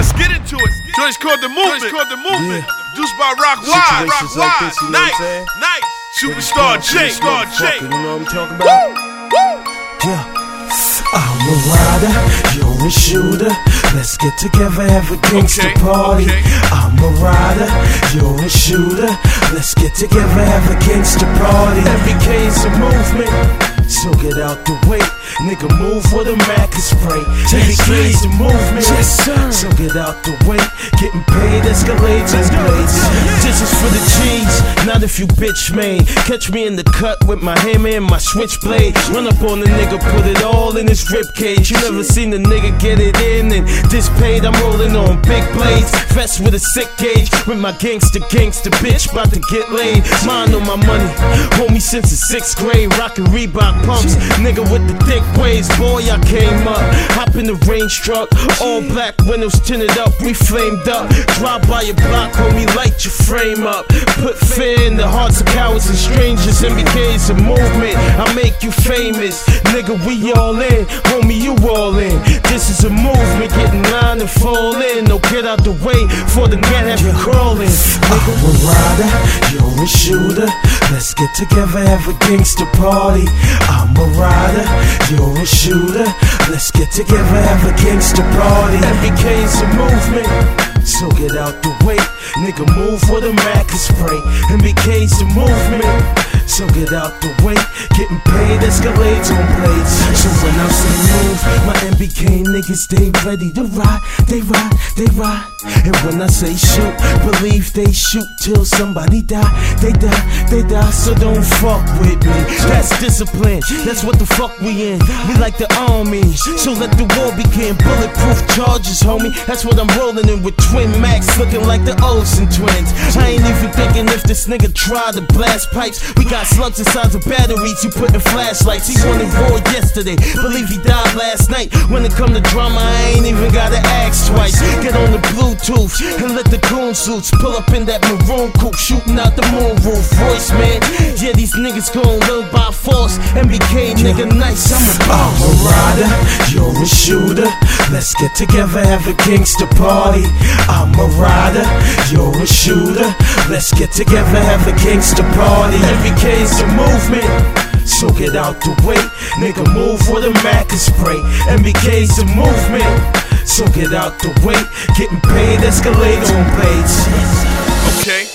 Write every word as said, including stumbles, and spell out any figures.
Let's get into it. Joint's called the movement. Joint's called the movement. Yeah. Produced by Rock Wide. Rock Wide. Like this, you know nice. What I'm nice. Superstar J. Superstar J. You know what I'm talking about? Woo! Woo! Yeah. I'm a rider, you're a shooter. Let's get together, have a gangsta okay, party. Okay. I'm a rider, you're a shooter. Let's get together, have a gangsta party. Every K's a movement, so get out the way. Nigga, move for the Mac is spray. Every K's a movement, yes, sir. So get out the way. Getting paid, escalades and blades. This is for the G's, not if you bitch made. Catch me in the cut with my hammer and my switchblade. Run up on the nigga, put it all in his rib cage. You never seen a nigga get it in and this paid. I'm rolling on big blades, vest with a sick gauge. With my gangster, gangster bitch, about to get laid. Mind on my money, hold me since the sixth grade. Rockin' Reebok pumps, nigga with the thick waves. Boy, I came up, hop in the range truck, all black windows tinted up, we flamed up. Drive by your block, homie, light your frame up. Put fear in the hearts of cowards and strangers. M B K's a movement, I make you famous. Nigga, we all in, homie, you all in. This is a movement, get in line and fall in. No, get out the way, for the net have you crawling. Nigga, I'm a rider, you're a shooter. Let's get together, have a gangsta party. I'm a rider, you're a shooter. Let's get together, have a gangsta party. M B K's a movement, so get out the way. Nigga, move for the Mac is spray. M B K's a movement, so get out the way. Getting paid, escalades on blades. So when I say move, my M B K niggas, they ready to ride. They ride, they ride. And when I say shoot, believe they shoot till somebody die. They die, they die, so don't fuck with me. That's discipline, that's what the fuck we in. We like the army, so let the war begin. Bulletproof charges, homie, that's what I'm rolling in. With twin Max, looking like the Olsen twins. I ain't even thinking if this nigga tried to blast pipes. We got slugs inside the batteries, you put in flashlights. He wanted war yesterday, believe he died last night. When it come to drama, I ain't even gotta ask twice. Get on the Bluetooth and let the goon suits pull up in that maroon coupe, shooting out the moon roof. Voice, man, yeah, these niggas gon' live by force. M B K, nigga, nice, I'm a boss. I'm a rider, you're a shooter. Let's get together, have a gangsta party. I'm a rider, you're a shooter. Let's get together, have a gangsta party. M B K's a movement, so get out the way. Nigga, move for the Mac and spray. M B K's a movement, so get out the way. Getting paid, escalate on blades. Okay.